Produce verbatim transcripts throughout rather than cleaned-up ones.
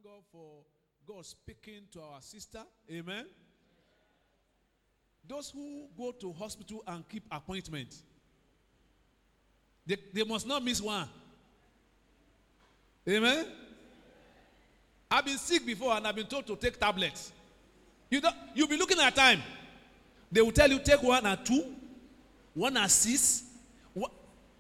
thank God for God speaking to our sister. Amen. Those who go to hospital and keep appointment, they, they must not miss one. Amen. I've been sick before and I've been told to take tablets. You don't, you'll be looking at time. They will tell you take one or two, one or six. One.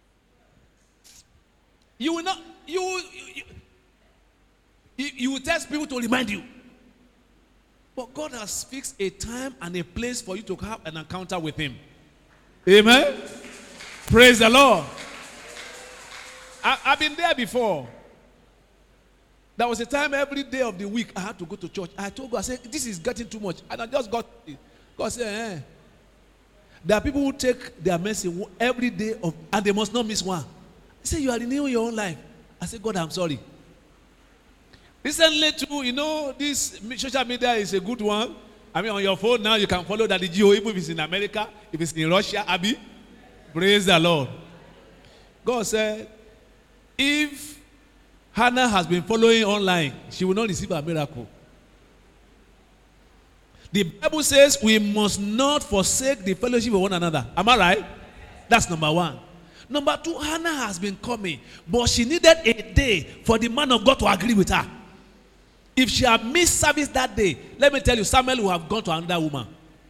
You will not, you, you, you, you will test people to remind you. But God has fixed a time and a place for you to have an encounter with Him. Amen. Praise the Lord. I, I've been there before. There was a time every day of the week I had to go to church. I told God, I said, this is getting too much. And I just got it. God said, eh. There are people who take their medicine every day of, and they must not miss one. He said, you are renewing your own life. I said, God, I'm sorry. Recently too, you know, this social media is a good one. I mean, on your phone now, you can follow that the Geo, even if it's in America, if it's in Russia, Abby. Praise the Lord. God said, if Hannah has been following online, she will not receive a miracle. The Bible says we must not forsake the fellowship of one another. Am I right? That's number one. Number two, Hannah has been coming, but she needed a day for the man of God to agree with her. If she had missed service that day, let me tell you, Samuel would have gone to another woman.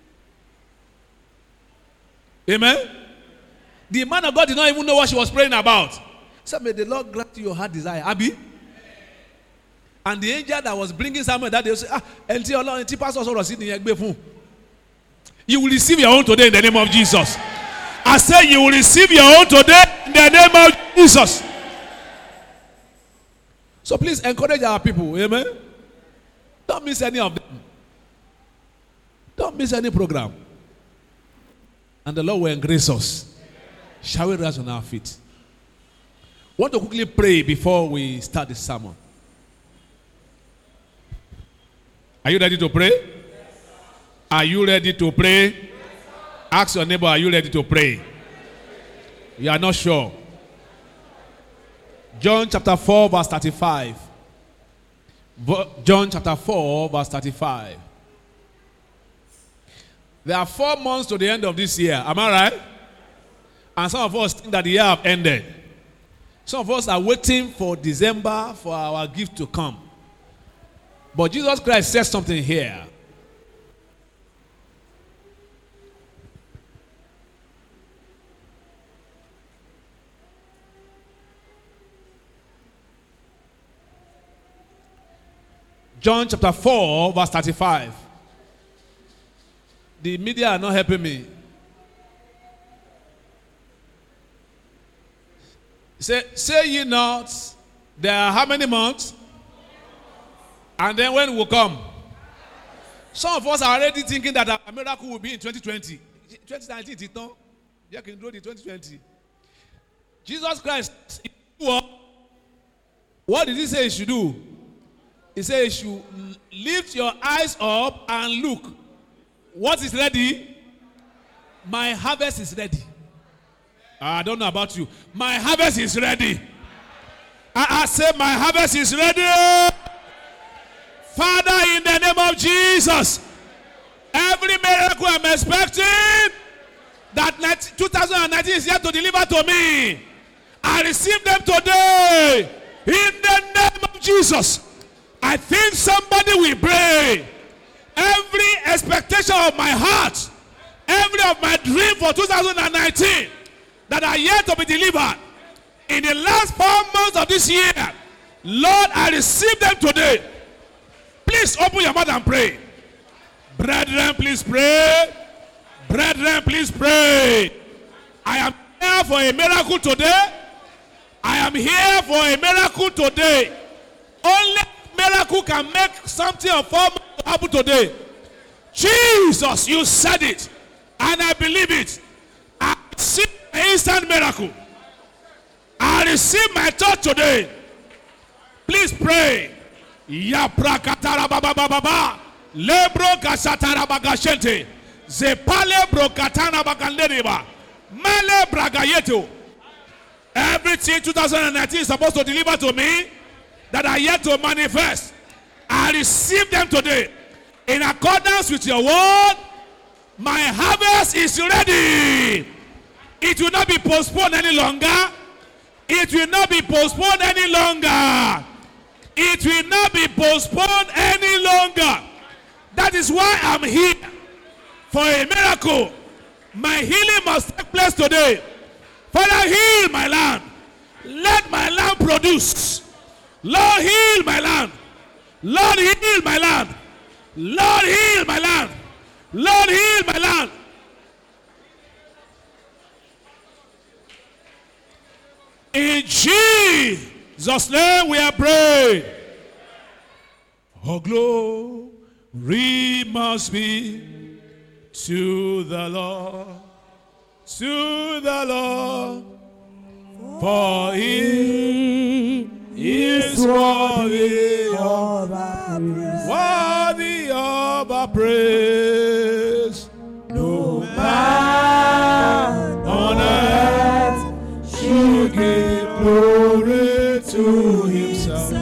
Amen? The man of God did not even know what she was praying about. So may the Lord grant you your heart desire. Abi? And the angel that was bringing Samuel that day said, ah, you will receive your own today in the name of Jesus. I say you will receive your own today in the name of Jesus. So please encourage our people. Amen. Don't miss any of them. Don't miss any program. And the Lord will grace us. Shall we rise on our feet? I want to quickly pray before we start the sermon. Are you ready to pray? Are you ready to pray? Ask your neighbor, are you ready to pray? You are not sure. John chapter four verse thirty-five. John chapter four verse thirty-five. There are four months to the end of this year. Am I right? And some of us think that the year have ended. Some of us are waiting for December for our gift to come. But Jesus Christ says something here. John chapter four verse thirty-five. The media are not helping me. Say, say ye not, there are how many months? And then when will come? Some of us are already thinking that a miracle will be in twenty twenty. twenty nineteen, it's not. You can do the twenty twenty. Jesus Christ, what did he say he should do? He said you should lift your eyes up and look. What is ready? My harvest is ready. I don't know about you. My harvest is ready. I, I say my harvest is ready. Father, in the name of Jesus, every miracle I'm expecting that two thousand nineteen is yet to deliver to me, I receive them today. In the name of Jesus. I think somebody will pray. Every expectation of my heart, every of my dream for two thousand nineteen that are yet to be delivered in the last four months of this year, Lord, I receive them today. Please open your mouth and pray. Brethren, please pray. Brethren, please pray. I am here for a miracle today. I am here for a miracle today. Only miracle can make something of form happen today. Jesus, you said it, and I believe it. I receive an instant miracle. I receive my touch today. Please pray. Ya prakatara baba baba lebro kasatara bagashente zepale brokatana bagandereba male bragayeto. Everything two thousand nineteen is supposed to deliver to me that are yet to manifest. I receive them today. In accordance with your word, my harvest is ready. It will not be postponed any longer. It will not be postponed any longer. It will not be postponed any longer. That is why I'm here for a miracle. My healing must take place today. Father, heal my land. Let my land produce. Lord, heal my land. Lord, heal my land. Lord, heal my land. Lord, heal my land. In Jesus' name we are praying. Oh, glory must be to the Lord, to the Lord, for He is worthy of our praise. Worthy of our praise. No man on earth should give glory to himself.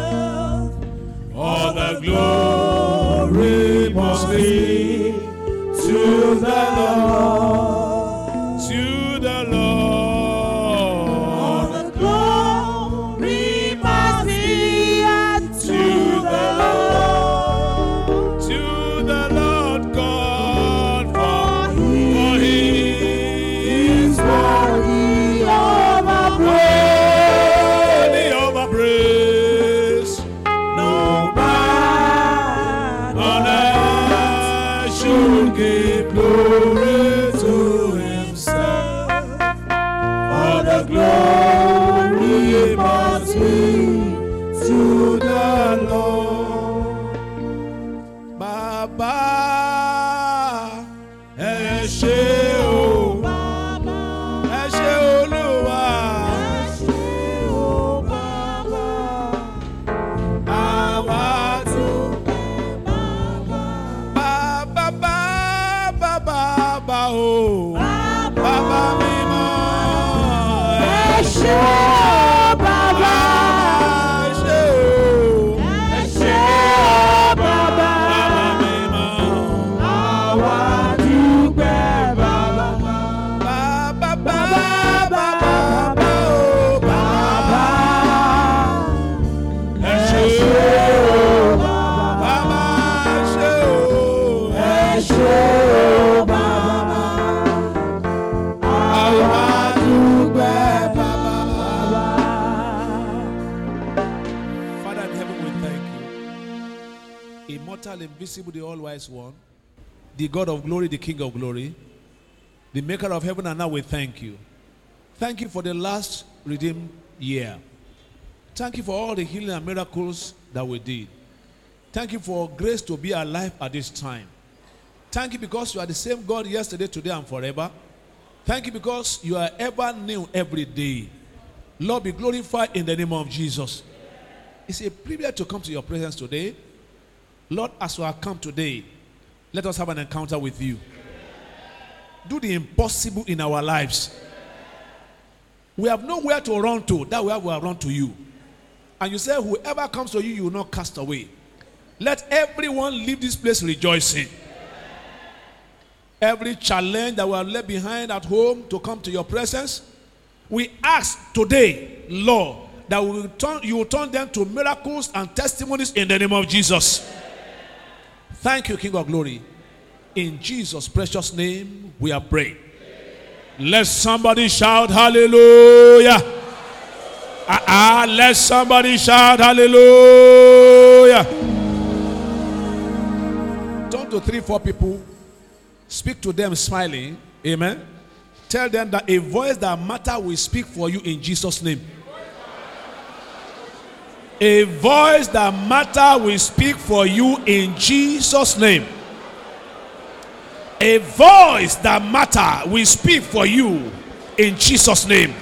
All the glory must be to the Lord, to the Lord. All the glory must be unto the Lord, to the Lord God, for, for He is worthy of our worthy of our praise. No man On earth should give glory to himself. all the glory must be To the Lord. Baba, ẹ ṣé o, Baba, ẹ ṣé Olúwa. ẹ ṣé o Baba, Àwa dúpẹ́ Baba, Baba, Baba, Baba o, Baba, Baba mímọ́. ẹ ṣé o Baba, Ẹ ṣé o, ẹ ṣé o Baba, Baba mímọ́. àwa dúpẹ́ Baba, Baba, Baba, Baba o, Baba. Ẹ ṣé o, Baba, ẹ ṣé o, ẹ ṣé o Baba, àwa dúpẹ́ Baba. Father in heaven, we thank you. Immortal, invisible, the all-wise one, the God of glory, the King of glory, the maker of heaven and earth, we thank you. Thank you for the last redeemed year. Thank you for all the healing and miracles that we did. Thank you for grace to be alive at this time. Thank you because you are the same God yesterday, today, and forever. Thank you because you are ever new every day. Lord, be glorified in the name of Jesus. It's a privilege to come to your presence today. Lord, as we have come today, let us have an encounter with you. Do the impossible in our lives. We have nowhere to run to. That way we will run to you. And you say, whoever comes to you, you will not cast away. Let everyone leave this place rejoicing. Every challenge that we have left behind at home to come to your presence, we ask today, Lord, that we will turn, you will turn them to miracles and testimonies in the name of Jesus. Thank you, King of Glory. In Jesus' precious name, we are praying. Let somebody shout hallelujah. Uh-uh, let somebody shout hallelujah. Turn to three, four people. Speak to them smiling. Amen. Tell them that a voice that matters will speak for you in Jesus' name. A voice that matters will speak for you in Jesus' name. A voice that matters will speak for you in Jesus' name.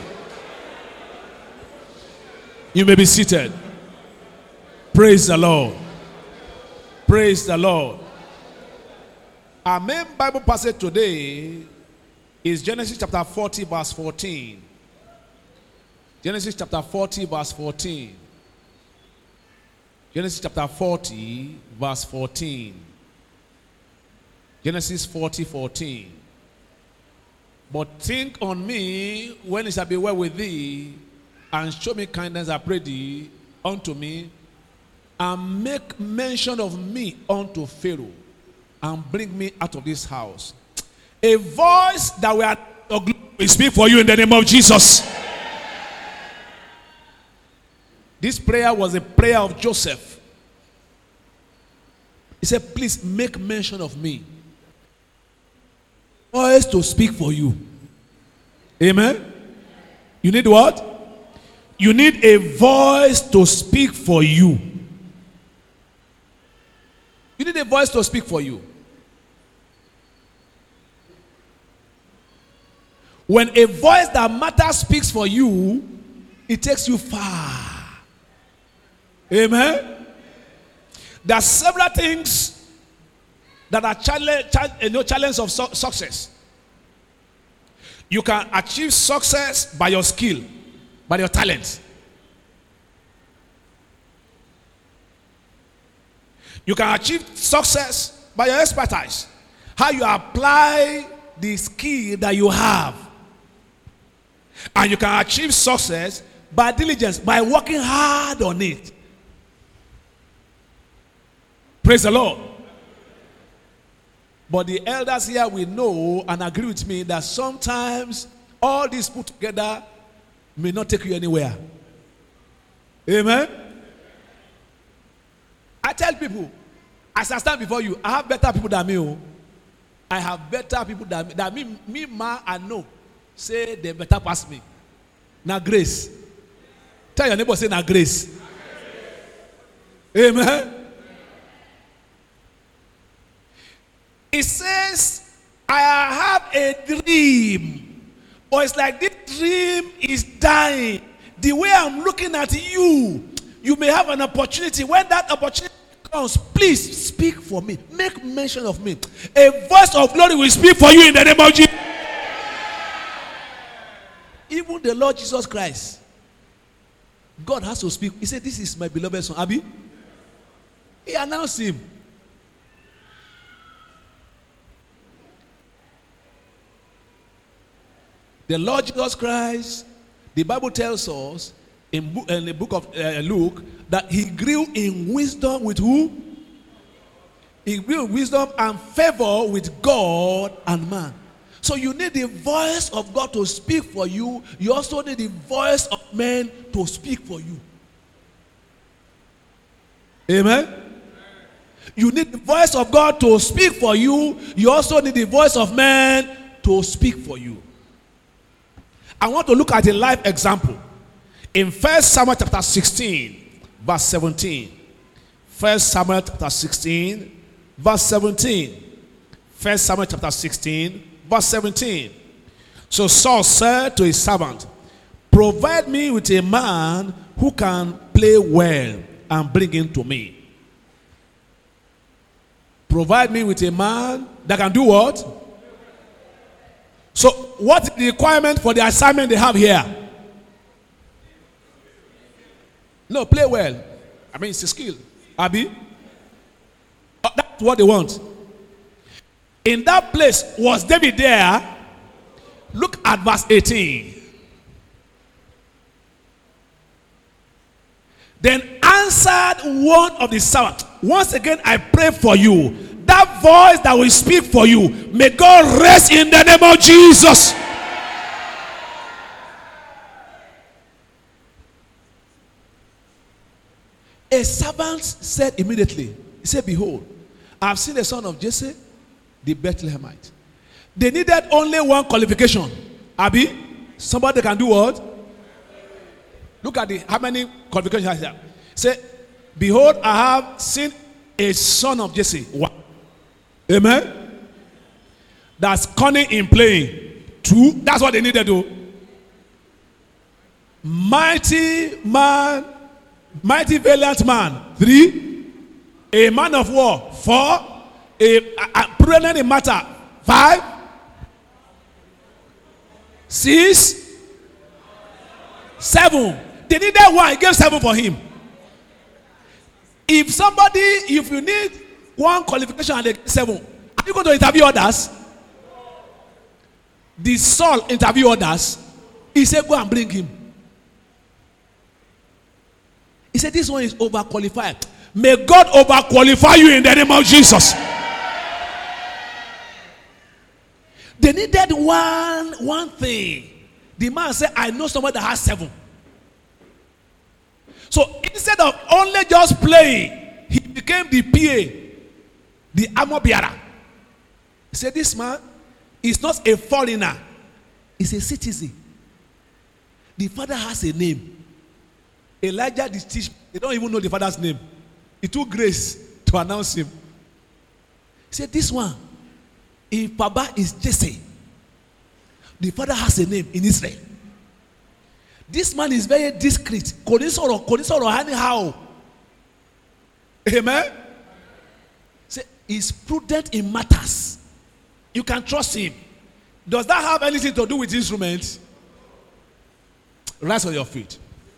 You may be seated. Praise the Lord. Praise the Lord. Our main Bible passage today is Genesis chapter forty, verse fourteen. Genesis chapter forty, verse fourteen. Genesis chapter forty, verse fourteen. Genesis forty, fourteen. But think on me when it shall be well with thee, and show me kindness, I pray thee, unto me, and make mention of me unto Pharaoh, and bring me out of this house. A voice that we are will speak for you in the name of Jesus. This prayer was a prayer of Joseph. He said, please make mention of me. Voice to speak for you. Amen. You need what? You need a voice to speak for you. You need a voice to speak for you. When a voice that matters speaks for you, it takes you far. Amen. There are several things that are challenge, you know, challenge of su- success. You can achieve success by your skill, by your talent. You can achieve success by your expertise. How you apply the skill that you have. And you can achieve success by diligence, by working hard on it. Praise the Lord. But the elders here will know and agree with me that sometimes all this put together may not take you anywhere. Amen. I tell people, as I stand before you, I have better people than me. Oh. I have better people than me. That me, me, ma, I know. Say they better pass me. Now grace. Tell your neighbor, say now grace. Amen. It says, I have a dream. Or it's like this dream is dying. The way I'm looking at you, you may have an opportunity. When that opportunity comes, please speak for me. Make mention of me. A voice of glory will speak for you in the name of Jesus. Even the Lord Jesus Christ, God has to speak. He said, this is my beloved son. Abi? He announced him. The Lord Jesus Christ, the Bible tells us in, book, in the book of uh, Luke that he grew in wisdom with who? He grew in wisdom and favor with God and man. So you need the voice of God to speak for you. You also need the voice of men to speak for you. Amen? You need the voice of God to speak for you. You also need the voice of man to speak for you. I want to look at a live example. In First Samuel chapter sixteen, verse seventeen. First Samuel chapter sixteen, verse seventeen. First Samuel chapter sixteen, verse seventeen. So Saul said to his servant, provide me with a man who can play well and bring him to me. Provide me with a man that can do what? So what is the requirement for the assignment they have here? No, play well. I mean, it's a skill. Abi? Oh, that's what they want. In that place, was David there? Look at verse eighteen. Then answered one of the servants. Once again, I pray for you. That voice that will speak for you, may God rest in the name of Jesus. A servant said immediately, he said, behold, I have seen the son of Jesse, the Bethlehemite. They needed only one qualification. Abi, somebody can do what? Look at the how many qualifications here. Say, behold, I have seen a son of Jesse. One. Amen. That's cunning in playing. Two. That's what they needed to do. Mighty man, mighty valiant man. Three. A man of war. Four. A, a, a prudent in matter. Five. Six. Seven. They needed one. He gave seven for him. If somebody, if you need one qualification and they get seven, are you going to interview others? The Saul interview others. He said, go and bring him. He said, this one is overqualified. May God overqualify you in the name of Jesus. They needed one, one thing. The man said, I know somebody that has seven. So instead of only just playing, he became the P A, the armor bearer. He said, this man is not a foreigner, he's a citizen. The father has a name. Elijah, the teach, they don't even know the father's name. It took grace to announce him. He said, this one, if Baba is Jesse, the father has a name in Israel. This man is very discreet. Konisoro, konisoro, anyhow. Amen. Say, he's prudent in matters. You can trust him. Does that have anything to do with instruments? Rise on your feet.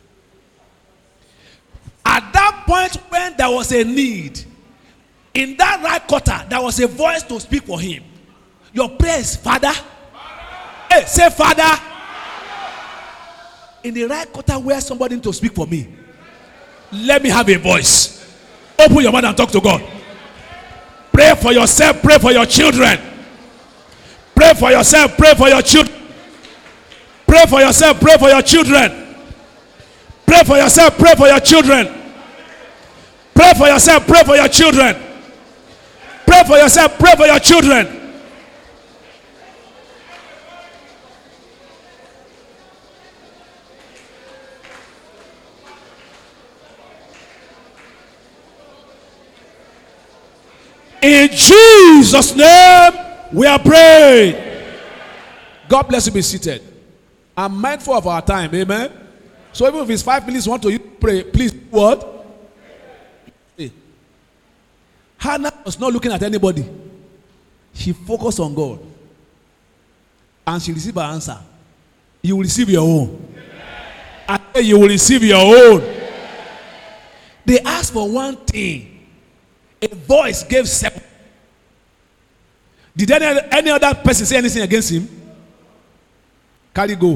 At that point when there was a need, in that right quarter, there was a voice to speak for him. Your prayer is, Father. Father. Hey, say, Father. Father. In the right quarter where somebody to speak for me, let me have a voice. Open your mouth and talk to God. Pray for yourself, pray for your children. Pray for yourself, pray for your children. Pray for yourself, pray for your children. Pray for yourself, pray for your children. Pray for yourself, pray for your children. Pray for yourself, pray for your children. In Jesus' name, we are praying. God bless you. Be seated. I'm mindful of our time. Amen. So even if it's five minutes, you want to pray, please. What? Hannah was not looking at anybody. She focused on God. And she received her answer. You will receive your own. I say you will receive your own. They asked for one thing. A voice gave seven. Did any, any other person say anything against him? Carry go.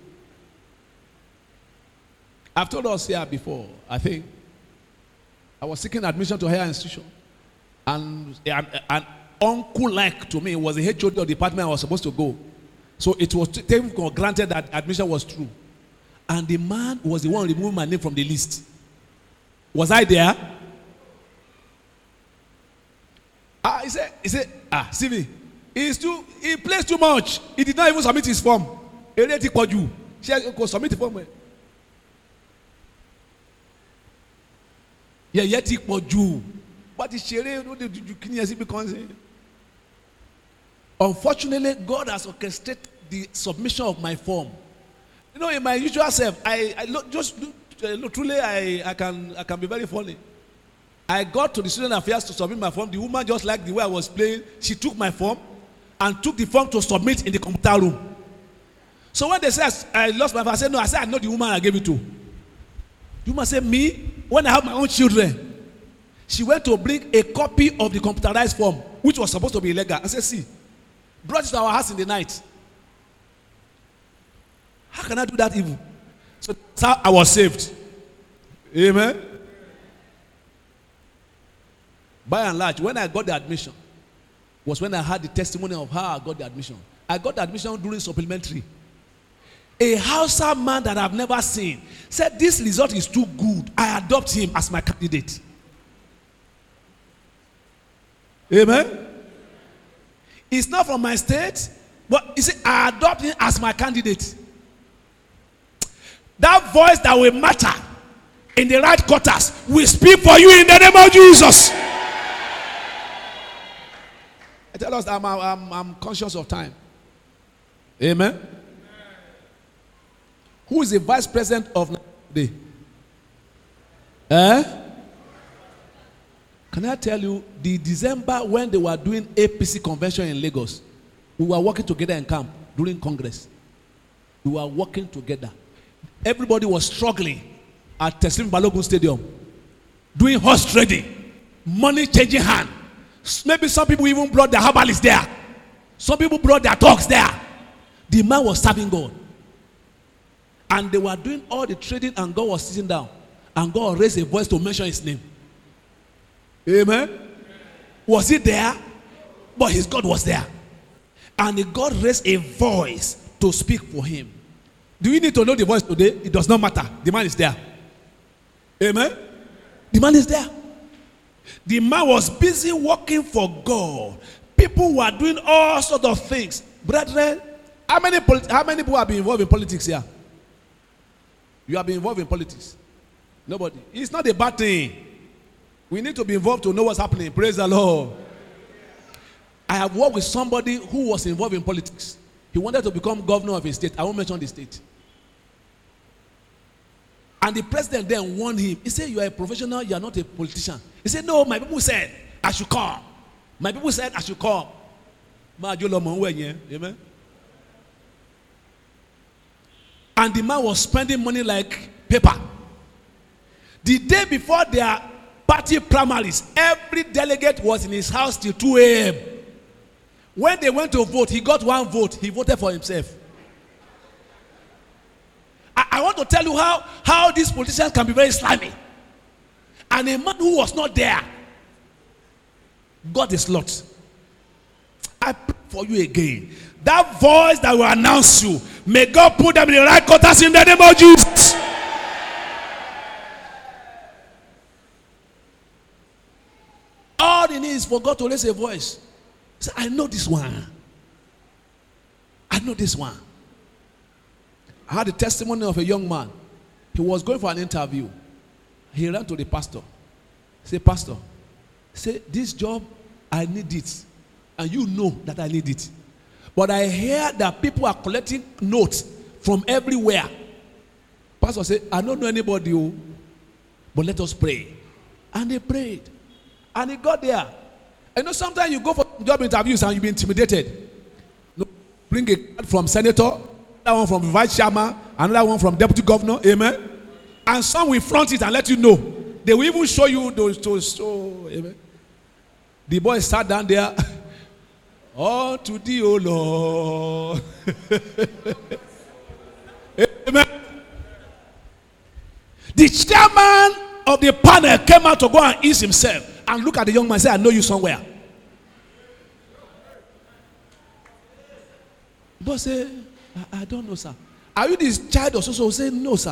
I've told us here before, I think. I was seeking admission to a higher institution. And an, an uncle like to me was the H O D of the department I was supposed to go. So it was taken for granted that admission was true. And the man was the one removing my name from the list. Was I there? Ah, he said, he said, ah, see me. He's too, he plays too much. He did not even submit his form. He already called you. She could submit the form. Yeah, yet he called you. But the share, unfortunately, God has orchestrated the submission of my form. You know, in my usual self, I, I look, just look, truly, I, I can, I can be very funny. I got to the student affairs to submit my form. The woman, just like the way I was playing, she took my form and took the form to submit in the computer room. So when they said I lost my form, I said, no, I said, I know the woman I gave it to. The woman said, me, when I have my own children, she went to bring a copy of the computerized form, which was supposed to be illegal. I said, see, brought it to our house in the night. How can I do that evil? So that's how I was saved. Amen. By and large, when I got the admission, was when I had the testimony of how I got the admission. I got the admission during supplementary. A Hausa man that I've never seen said, this result is too good. I adopt him as my candidate. Amen. It's not from my state, but he said, I adopt him as my candidate. That voice that will matter in the right quarters will speak for you in the name of Jesus. I tell us I'm, I'm, I'm conscious of time. Amen. Amen. Who is the vice president of today? Eh? Can I tell you, the December when they were doing A P C convention in Lagos, we were working together in camp during Congress. We were working together. Everybody was struggling at Teslim Balogun Stadium. doing horse trading, money changing hand. Maybe some people even brought their herbalists there. Some people brought their dogs there. The man was serving God. And they were doing all the trading, and God was sitting down. And God raised a voice to mention his name. Amen. Was he there? But his God was there. And God raised a voice to speak for him. Do you need to know the voice today? It does not matter. The man is there. Amen. The man is there. The man was busy working for God. People were doing all sorts of things. Brethren, how many, how many people have been involved in politics here? You have been involved in politics. Nobody. It's not a bad thing. We need to be involved to know what's happening. Praise the Lord. I have worked with somebody who was involved in politics. He wanted to become governor of a state. I won't mention the state. And the president then warned him. He said, you are a professional, you are not a politician. He said, no, my people said I should come. My people said I should come. Amen. And the man was spending money like paper. The day before their party primaries, every delegate was in his house till two a.m. When they went to vote, he got one vote. He voted for himself. I, I want to tell you how, how these politicians can be very slimy. And a man who was not there got a slot. I pray for you again. That voice that will announce you, may God put them in the right quarters in the name of Jesus. All he needs is for God to raise a voice. Say, I know this one. I know this one. I had a testimony of a young man. He was going for an interview. He ran to the pastor. Say, Pastor, say, this job, I need it. And you know that I need it. But I hear that people are collecting notes from everywhere. Pastor said, I don't know anybody, but let us pray. And they prayed. And he got there. You know, sometimes you go for job interviews and you be intimidated. Bring a card from senator, another one from vice chairman, another one from deputy governor. Amen. And some will front it and let you know. They will even show you those. those so, amen. The boy sat down there. Oh, to thee, O Lord. Amen. The chairman of the panel came out to go and ease himself. And look at the young man and say, I know you somewhere. But say, I, I don't know, sir. Are you this child or so? So say, no, sir.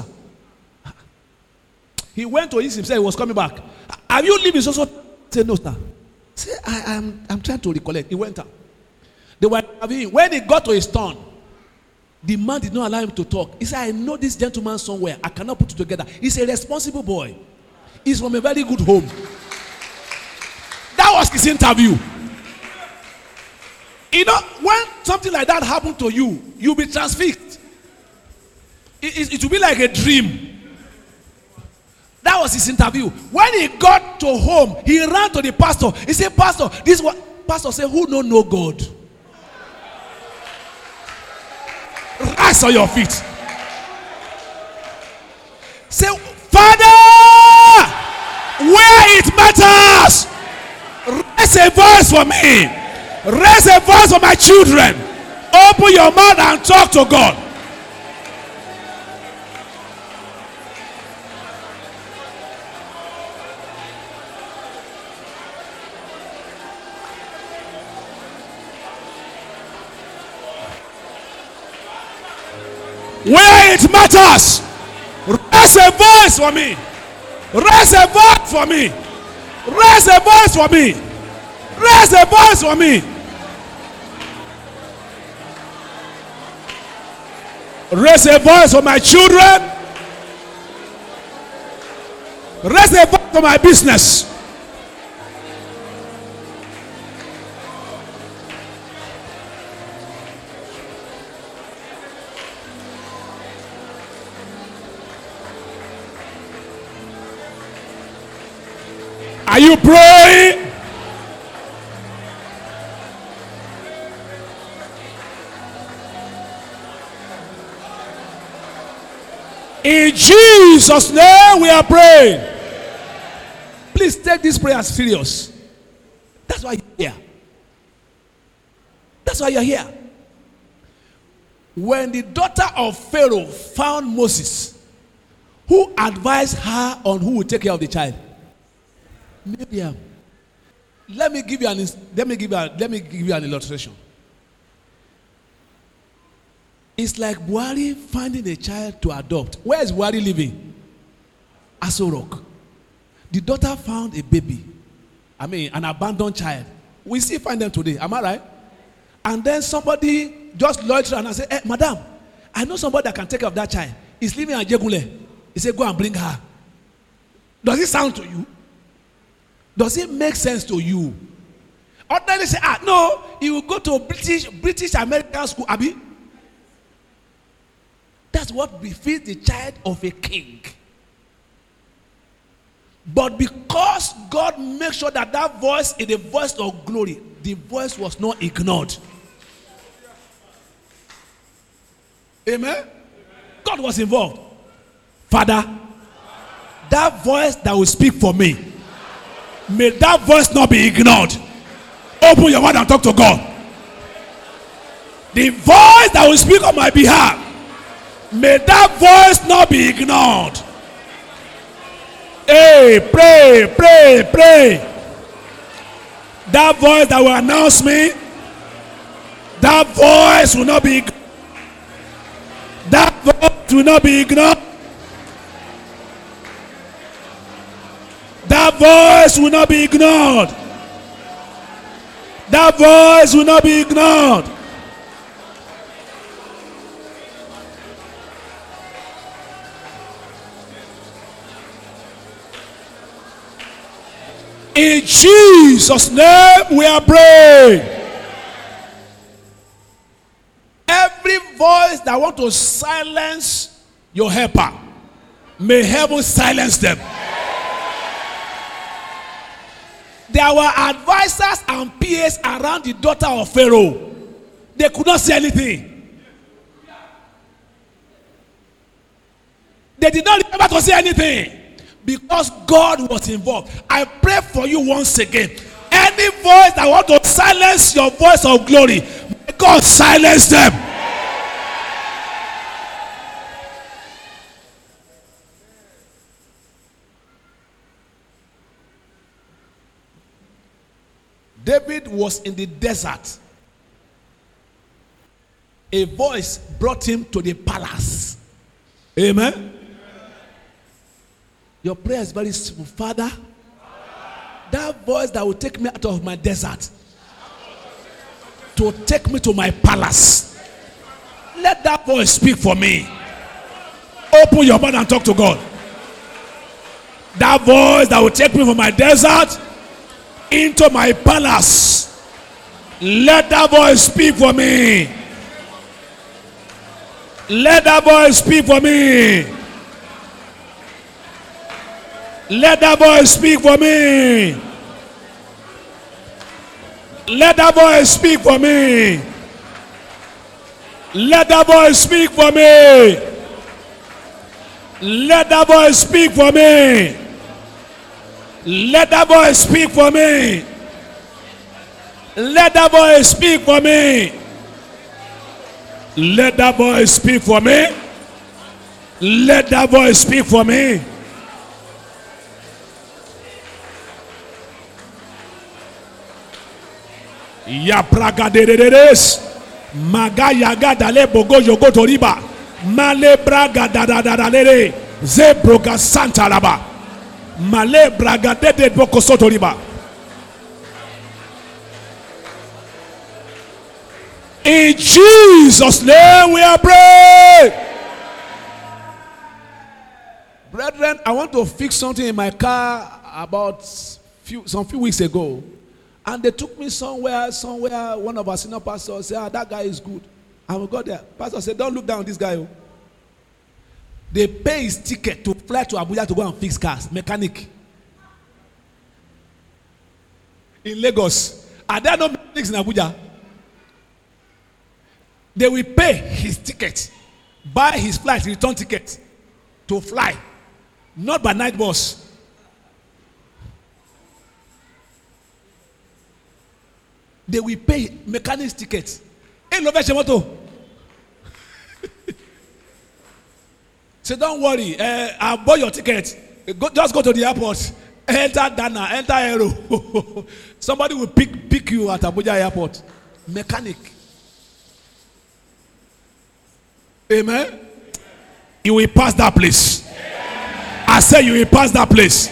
He went to ease himself. He was coming back. Have you lived in so so? Say, no, sir. Say, I am I'm trying to recollect. He went out. They were having, when he got to his turn, the man did not allow him to talk. He said, I know this gentleman somewhere. I cannot put it together. He's a responsible boy. He's from a very good home. That was his interview. You know, when something like that happened to you, you'll be transfixed. It, it, it will be like a dream. That was his interview. When he got to home, he ran to the pastor. He said, Pastor, this is what pastor said, who don't know God? Rise on your feet. Say, Father, where it matters, raise a voice for me. Raise a voice for my children. Open your mouth and talk to God. Where it matters, raise a voice for me. Raise a voice for me. Raise a voice for me. Raise a voice for me. Raise a voice for my children. Raise a voice for my business. Are you praying? In Jesus' name we are praying. Please take this prayer serious. That's why you're here. That's why you're here. When the daughter of Pharaoh found Moses, who advised her on who would take care of the child? Miriam. Let me give you an let me give you a, let me give you an illustration. It's like Buhari finding a child to adopt. Where is Buhari living? Aso Rock. The daughter found a baby. I mean, an abandoned child. We still find them today. Am I right? And then somebody just loitered and I said, hey, madam, I know somebody that can take care of that child. He's living at Jegule. He said, go and bring her. Does it sound to you? Does it make sense to you? Ordinarily say, ah, no, he will go to a British, British American school, Abi. That's what befits the child of a king. But because God made sure that that voice is the voice of glory, the voice was not ignored. Amen? God was involved. Father, that voice that will speak for me, may that voice not be ignored. Open your mouth and talk to God. The voice that will speak on my behalf, may that voice not be ignored. Hey, pray, pray, pray. That voice that will announce me, that voice will not be ignored. That voice will not be ignored. That voice will not be ignored. That voice will not be ignored. In Jesus' name we are praying. Every voice that want to silence your helper, may heaven silence them. There were advisors and P As around the daughter of Pharaoh. They could not say anything. They did not remember to say anything because God was involved. I pray for you once again. Any voice that want to silence your voice of glory, may God silence them. David was in the desert. A voice brought him to the palace. Amen. Your prayer is very simple. Father, that voice that will take me out of my desert to take me to my palace, let that voice speak for me. Open your mouth and talk to God. That voice that will take me from my desert into my palace, let that voice speak for me. Let that voice speak for me. Let that voice speak for me. Let that voice speak for me. Let that voice speak for me. Let that voice speak for me. Let that voice speak for me. Let that voice speak for me. Let that voice speak for me. Let that voice speak for me. Ya praga de de des maga yaga dale bogo yogo toriba male braga da da da da le ze broga santa laba male braga de de boko sotoriba. In Jesus' name we are praying. Brethren, I want to fix something in my car about few, some few weeks ago. And they took me somewhere, somewhere, one of our senior pastors said, ah, that guy is good. And we got there. Pastor said, don't look down on this guy. Oh. They pay his ticket to fly to Abuja to go and fix cars, mechanic. In Lagos. Are there no mechanics in Abuja? They will pay his ticket, buy his flight, return ticket to fly. Not by night bus. they will pay mechanics tickets. Hey, love Shemoto. Say, don't worry, uh, I'll buy your ticket. Go, just go to the airport. Enter Dana, enter Aero. Somebody will pick pick you at Abuja airport. Mechanic. Amen. You will pass that place. I say you will pass that place.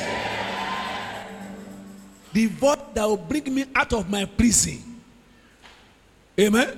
The voice that will bring me out of my prison. Amen.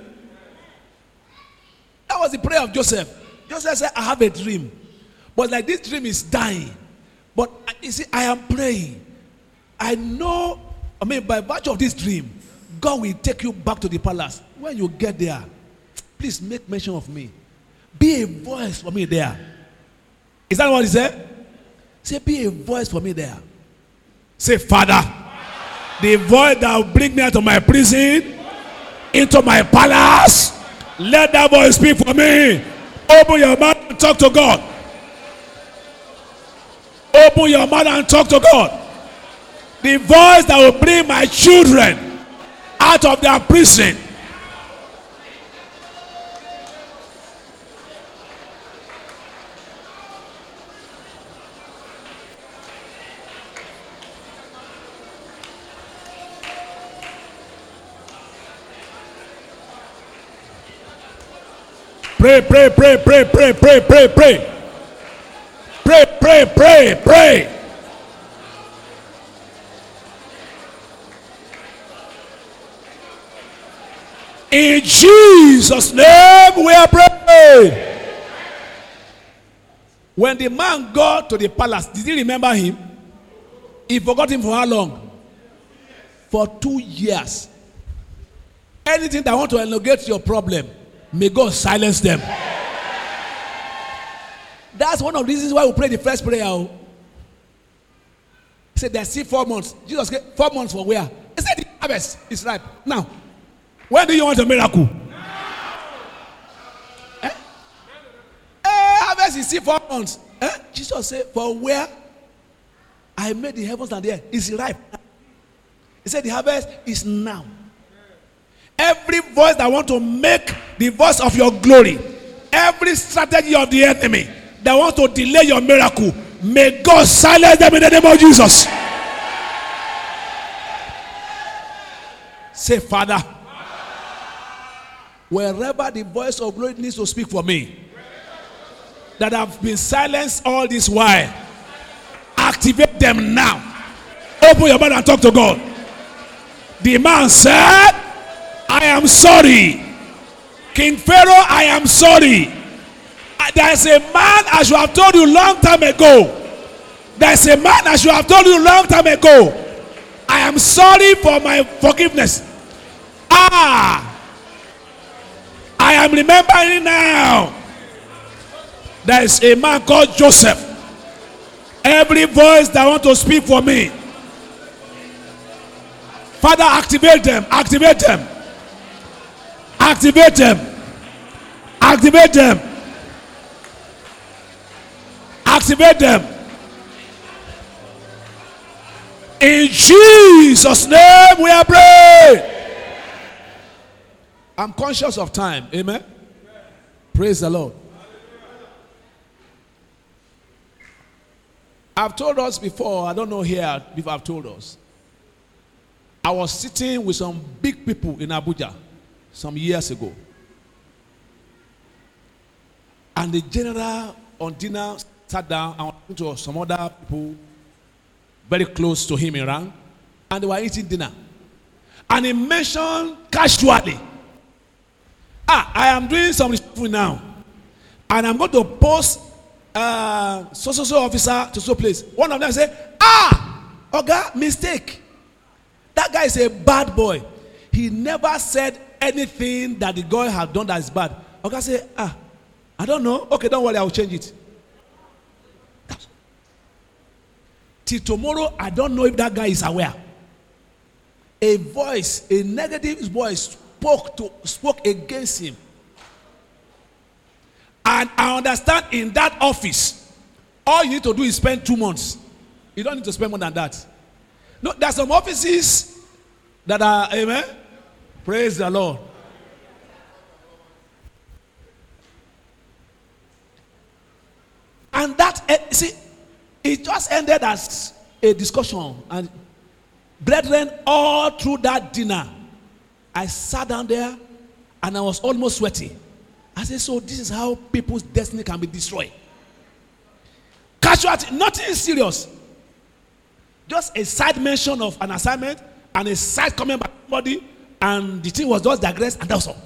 That was the prayer of Joseph. Joseph said, I have a dream. But like this dream is dying. But you see, I am praying. I know, I mean, by virtue of this dream, God will take you back to the palace. When you get there, please make mention of me. Be a voice for me there. Is that what he said? Say, be a voice for me there. Say, Father, the voice that will bring me out of my prison into my palace, let that voice speak for me. Open your mouth and talk to God. Open your mouth and talk to God. The voice that will bring my children out of their prison. Pray, pray, pray, pray, pray, pray, pray, pray. Pray, pray, pray, pray. In Jesus' name we are praying. When the man got to the palace, did he remember him? He forgot him for how long? For two years. Anything that want to elongate your problem, may God silence them. That's one of the reasons why we pray the first prayer. He said, there's still four months. Jesus said, four months for where? He said, the harvest is ripe. Now, when do you want a miracle? Now. Eh? Eh, harvest is still four months. Eh? Jesus said, for where I made the heavens and the earth is ripe. He said, the harvest is now. Every voice that want to make the voice of your glory, every strategy of the enemy that want to delay your miracle, may God silence them in the name of Jesus. Say, Father, wherever the voice of glory needs to speak for me, that have been silenced all this while, activate them now. Open your mouth and talk to God. The man said, I am sorry. King Pharaoh, I am sorry. There is a man, as you have told you long time ago. There is a man, as you have told you long time ago. I am sorry for my forgiveness. Ah, I am remembering now. There is a man called Joseph. Every voice that want to speak for me, Father, activate them, activate them, activate them, activate them. Activate them. In Jesus' name we are praying. I'm conscious of time. Amen. Praise the Lord. I've told us before, I don't know here if I've told us. I was sitting with some big people in Abuja some years ago. And the general on dinner sat down and went to some other people very close to him in rank, and they were eating dinner. And he mentioned casually, ah, I am doing some research now, and I'm going to post uh, so so so officer to so place. One of them said, ah, Oga, mistake. That guy is a bad boy. He never said anything that the guy had done that is bad. Oga said, ah, I don't know. Okay, don't worry, I will change it. Till tomorrow, I don't know if that guy is aware. A voice, a negative voice spoke to spoke against him. And I understand in that office, all you need to do is spend two months. You don't need to spend more than that. No, there are some offices that are, amen, Praise the Lord. And that, eh, see, it just ended as a discussion. And brethren, all through that dinner, I sat down there and I was almost sweaty. I said, so this is how people's destiny can be destroyed. Casualty, nothing serious. Just a side mention of an assignment and a side comment by somebody, and the thing was just digressed, and that's all.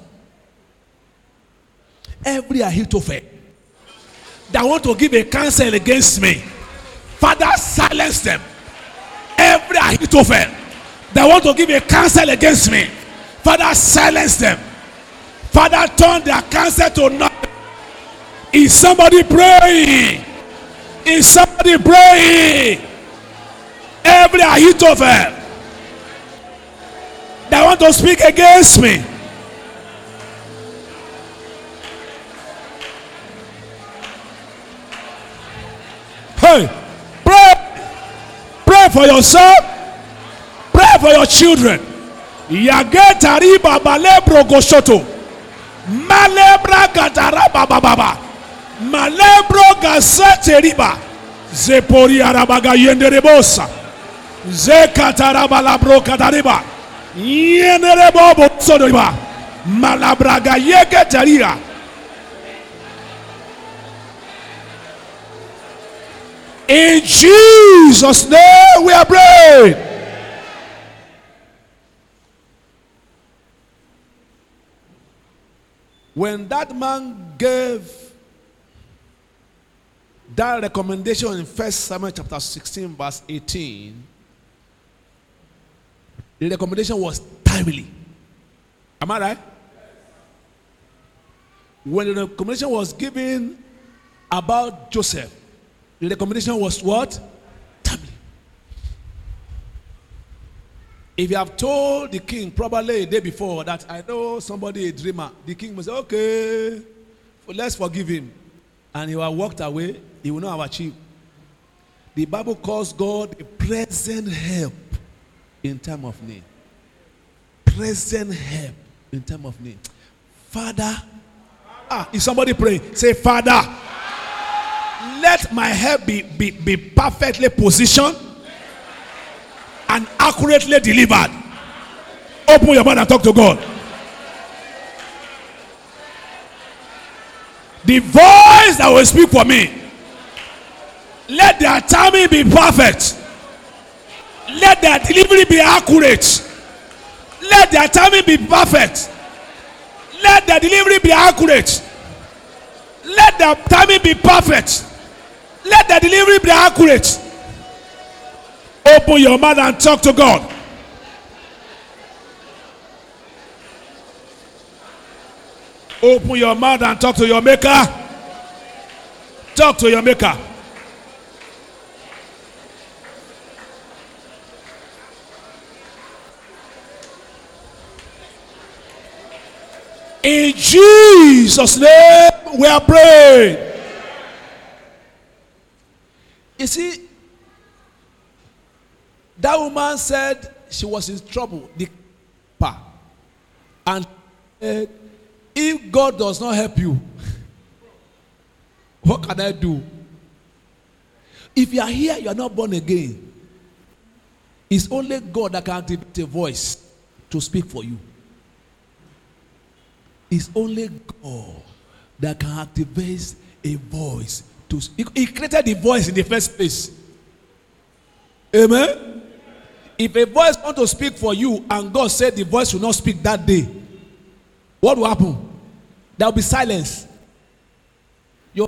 Every Ahithophel that want to give a counsel against me, Father, silence them. Every Ahithophel that want to give a counsel against me, Father, silence them. Father, turn their counsel to nothing. Is somebody praying? Is somebody praying? Every Ahithophel that want to speak against me, hey, pray. Pray for yourself. Pray for your children. Yageta riba balebro goshoto. Malebra gataraba baba. Malebro gasete riba. Zepori arabaga yenderebosa. Zekataraba labro katariba. Yenderebo sodoriba. Malabraga yegetaria. In Jesus' name we are praying. When that man gave that recommendation in First Samuel chapter sixteen, verse eighteen, the recommendation was timely. Am I right? When the recommendation was given about Joseph, the recommendation was what? Timely. If you have told the king probably a day before that I know somebody a dreamer, the king must say, okay, let's forgive him. And he will have walked away, he will not have achieved. The Bible calls God a present help in time of need. Present help in time of need. Father, ah, is somebody praying? Say, Father, let my help be, be, be perfectly positioned and accurately delivered. Open your mouth and talk to God. The voice that will speak for me, let their timing be perfect. Let their delivery be accurate. Let their timing be perfect. Let their delivery be accurate. Let their timing be perfect. Let the delivery be accurate. Open your mouth and talk to God. Open your mouth and talk to your maker. Talk to your maker. In Jesus' name we are praying. You see, that woman said she was in trouble. The and uh, if God does not help you, what can I do? If you are here, you are not born again. It's only God that can activate a voice to speak for you. It's only God that can activate a voice to speak. He created the voice in the first place. Amen. If a voice wants to speak for you and God said the voice will not speak that day, what will happen? There will be silence. Your,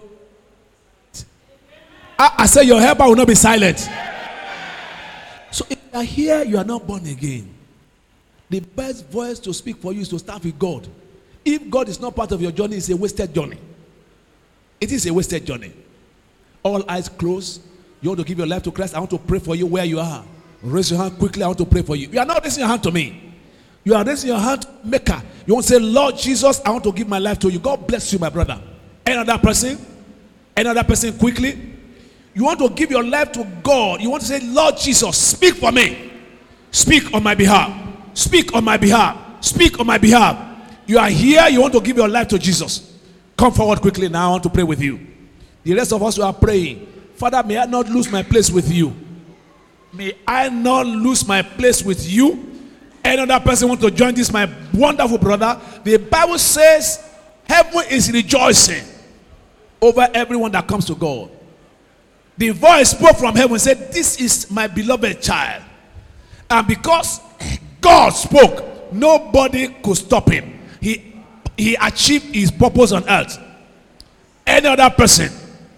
I, I say your helper will not be silent. So if you are here, you are not born again. The best voice to speak for you is to start with God. If God is not part of your journey, it's a wasted journey. It is a wasted journey. All eyes closed. You want to give your life to Christ? I want to pray for you where you are. Raise your hand quickly. I want to pray for you. You are not raising your hand to me. You are raising your hand to Maker. You want to say, Lord Jesus, I want to give my life to you. God bless you, my brother. Another person? Another person quickly? You want to give your life to God. You want to say, Lord Jesus, speak for me. Speak on my behalf. Speak on my behalf. speak on my behalf. You are here, you want to give your life to Jesus. Come forward quickly now. I want to pray with you. The rest of us who are praying, Father, may I not lose my place with you. May I not lose my place with you. Any other person want to join this, my wonderful brother? The Bible says heaven is rejoicing over everyone that comes to God. The voice spoke from heaven, said, this is my beloved child. And because God spoke, nobody could stop him. He, he achieved his purpose on earth. Any other person?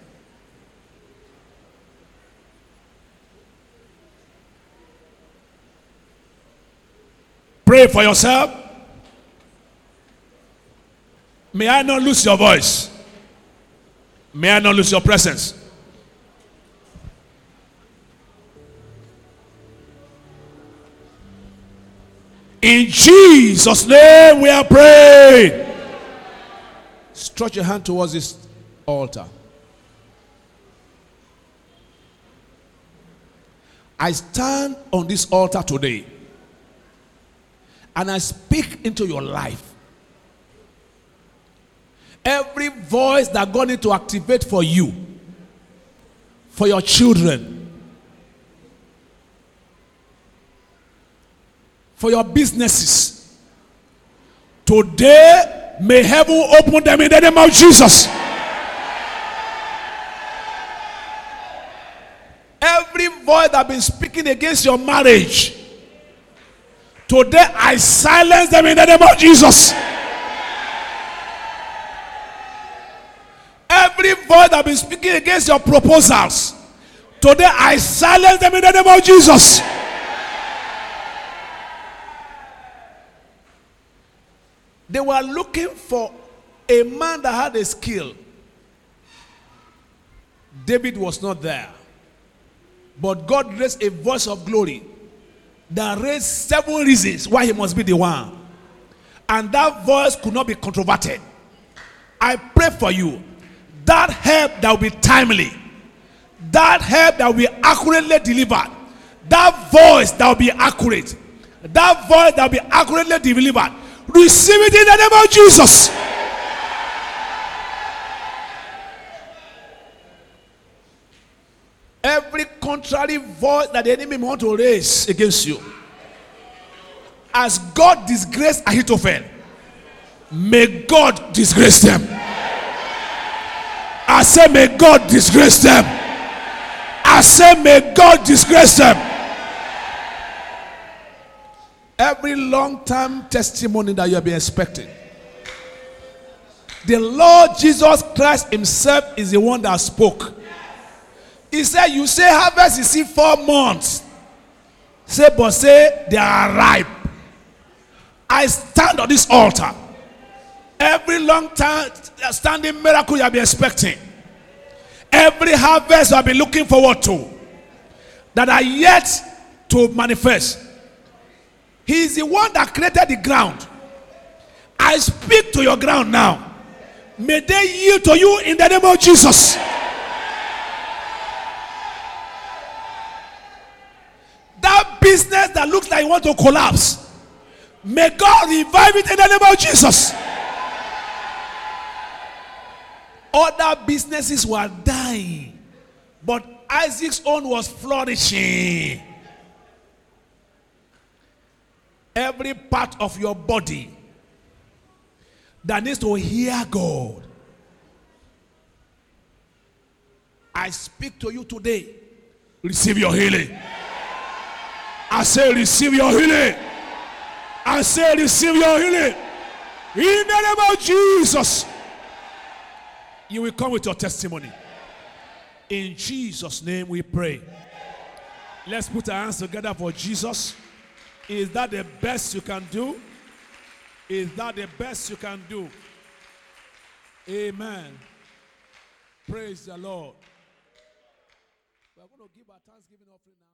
Pray for yourself. May I not lose your voice. May I not lose your presence. In Jesus' name we are praying. Stretch your hand towards this altar. I stand on this altar today and I speak into your life. Every voice that God needs to activate for you, for your children, for your businesses, today may heaven open them in the name of Jesus. Every voice that has been speaking against your marriage, today I silence them in the name of Jesus. Every voice that has been speaking against your proposals, today I silence them in the name of Jesus. They were looking for a man that had a skill. David was not there. But God raised a voice of glory that raised seven reasons why he must be the one. And that voice could not be controverted. I pray for you. That help that will be timely. That help that will be accurately delivered. That voice that will be accurate. That voice that will be accurately delivered. Receive it in the name of Jesus. Every contrary voice that the enemy wants to raise against you, as God disgraced Ahithophel, may God disgrace them. I say may God disgrace them. I say may God disgrace them. Every long-term testimony that you have been expecting, the Lord Jesus Christ himself is the one that spoke. He said, you say harvest is in four months. Say, but say they are ripe. I stand on this altar. Every long-time standing miracle you have been expecting, every harvest you have been looking forward to, that are yet to manifest, he is the one that created the ground. I speak to your ground now. May they yield to you in the name of Jesus. That business that looks like you want to collapse, may God revive it in the name of Jesus. Other businesses were dying, but Isaac's own was flourishing. Every part of your body that needs to hear God, I speak to you today. Receive your healing. I say receive your healing. I say receive your healing. In the name of Jesus. You will come with your testimony. In Jesus' name we pray. Let's put our hands together for Jesus. Is that the best you can do? Is that the best you can do? Amen. Praise the Lord. We are going to give our thanksgiving offering now.